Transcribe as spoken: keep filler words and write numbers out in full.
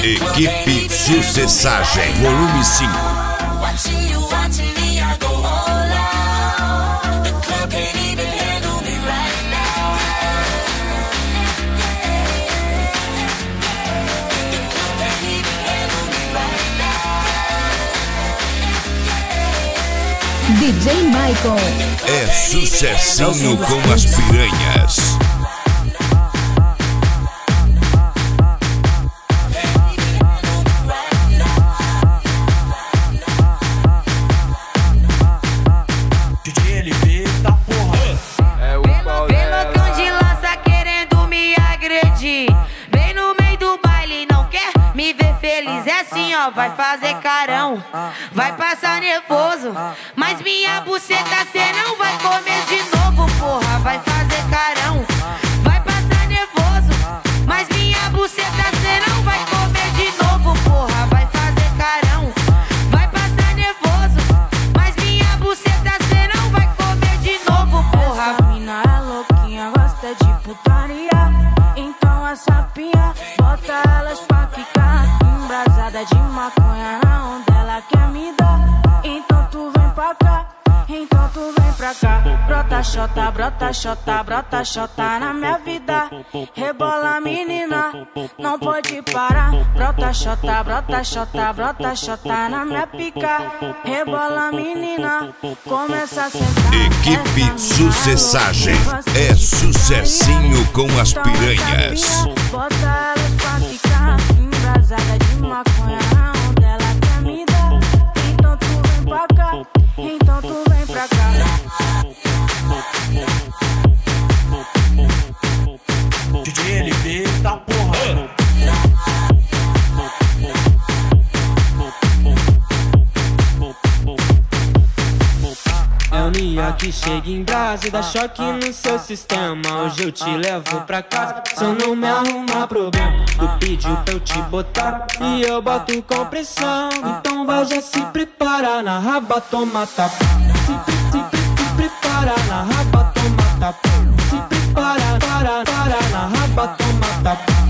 Equipe Sucessagem, volume cinco. D J Michael. É sucessinho com as piranhas. D J L B da porra. É o Paulo. Vem loucão de lança querendo me agredir. Vem no meio do baile, não quer me ver feliz. É assim, ó, vai fazer carão, vai passar nervoso. Mas minha buceta cê não vai comer de novo, porra. Vai fazer carão, vai passar nervoso. Mas minha buceta cê não vai comer de novo, porra. Vai fazer carão, vai passar nervoso. Mas minha buceta cê não vai comer de novo, porra. Essa mina é louquinha, gosta de putaria. Então a sapinha, bota elas pra ficar embrasada de maconha na onda, ela quer me dar. Então tu vem pra cá, então tu vem pra cá. Brota xota, brota xota, brota xota na minha vida. Rebola menina, não pode parar. Brota xota, brota xota, brota xota na minha pica. Rebola menina, começa a sentar. Equipe Sucessagem, é sucessinho com as piranhas. Bota elas pra ficar embrasada de maconha na onda, ela quer me dar. Então tu vem pra cá, então tu vem pra cá. D J L B da porra. É o Nia que chega em brasa e dá choque no seu sistema. Hoje eu te levo pra casa, se eu não me arrumar problema. Tu pediu pra eu te botar e eu boto com pressão. Então vai já se prepara, na raba toma tapa. Se, se, se, se prepara, na raba toma tapa. Se prepara, para, para, na raba toma tapa.